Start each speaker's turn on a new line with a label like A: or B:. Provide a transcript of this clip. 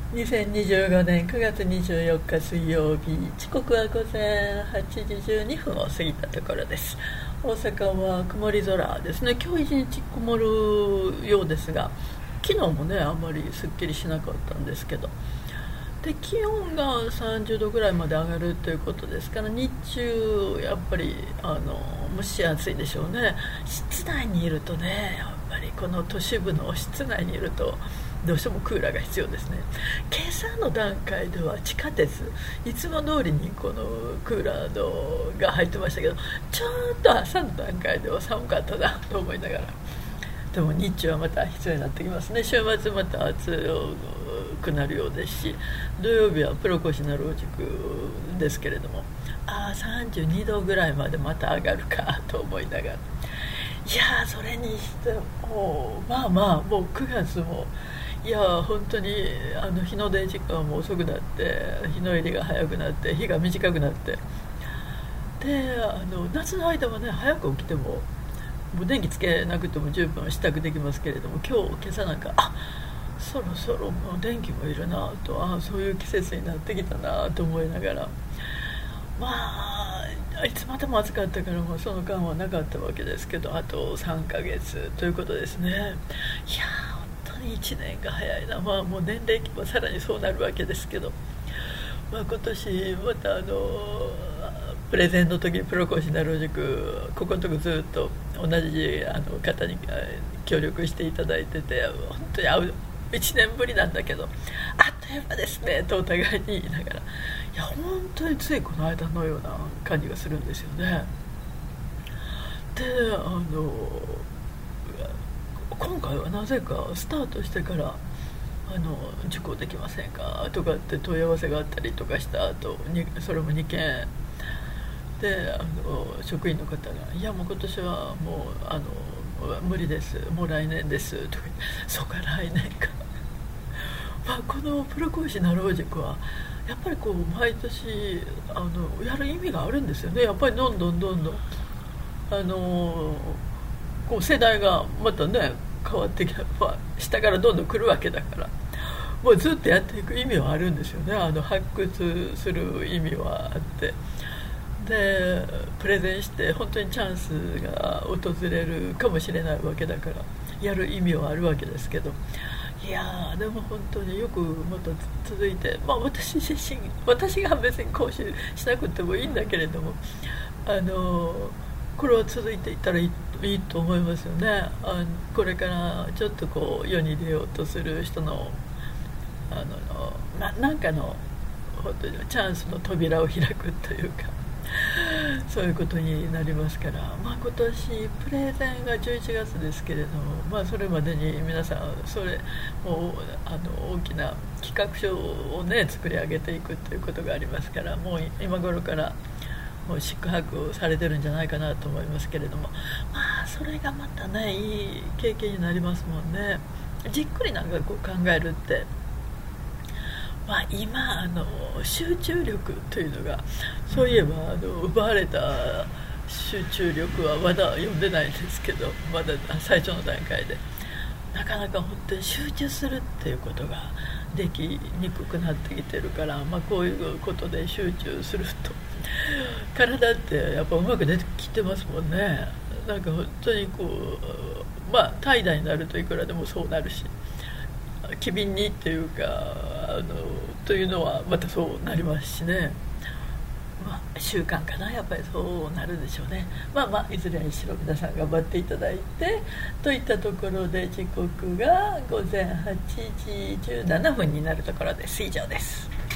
A: 2025年9月24日水曜日、時刻は午前8時12分を過ぎたところです。大阪は曇り空ですね。今日一日曇るようですが、昨日もねあんまりすっきりしなかったんですけど、で気温が30度ぐらいまで上がるということですから、日中やっぱり蒸し暑いでしょうね。室内にいるとね、やっぱりこの都市部の室内にいるとどうしてもクーラーが必要ですね。今朝の段階では地下鉄いつも通りにこのクーラーのが入ってましたけど、ちょっと朝の段階では寒かったなと思いながら、でも日中はまた必要になってきますね。週末また暑くなるようですし、土曜日はプロコシナロー塾ですけれども、32度ぐらいまでまた上がるかと思いながら、いやそれにしてももう9月も本当に日の出時間も遅くなって、日の入りが早くなって日が短くなって、で夏の間はね早く起きても電気つけなくても十分支度できますけれども、今朝なんかそろそろもう電気もいるなと、そういう季節になってきたなと思いながら、いつまでも暑かったからもうその間はなかったわけですけど、あと3ヶ月ということですね。本当に1年が早いな。もう年齢はさらにそうなるわけですけど、今年またプレゼンの時プロコシナロー塾ここのとこずっと同じ方に協力していただいてて、本当に会う1年ぶりなんだけど、あっという間ですねとお互いに言いながら、本当についこの間のような感じがするんですよね。で今回はなぜかスタートしてから受講できませんかとかって問い合わせがあったりとかした後に、それも2件で職員の方がもう今年はもう無理です、もう来年ですとか、そうか来年かこのプロ講師ナロー塾はやっぱりこう毎年やる意味があるんですよね。やっぱりどんどんこう世代がまたね変わってきて、下からどんどん来るわけだから、もうずっとやっていく意味はあるんですよね。発掘する意味はあって、でプレゼンして本当にチャンスが訪れるかもしれないわけだから、やる意味はあるわけですけど、でも本当によくまた続いて、私自身、私が別に講師しなくてもいいんだけれども、これは続いていったらいいと思いますよね。これからちょっとこう世に出ようとする人のなんかの本当にチャンスの扉を開くというか、そういうことになりますから、今年プレゼンが11月ですけれども、それまでに皆さんそれもう大きな企画書をね作り上げていくということがありますから、もう今頃からもう宿泊されてるんじゃないかなと思いますけれども、それがまたねいい経験になりますもんね。じっくりなんかこう考えるって、今集中力というのが、そういえば奪われた集中力はまだ読んでないんですけど、まだ最初の段階でなかなか本当に集中するっていうことができにくくなってきてるから、こういうことで集中すると体ってやっぱうまく出てきてますもんね。なんか本当にこう怠惰になるといくらでもそうなるし、機敏にっていうかというのはまたそうなりますしね。習慣かな、やっぱりそうなるでしょうね。いずれにしろ皆さん頑張っていただいてといったところで、時刻が午前8時17分になるところです。以上です。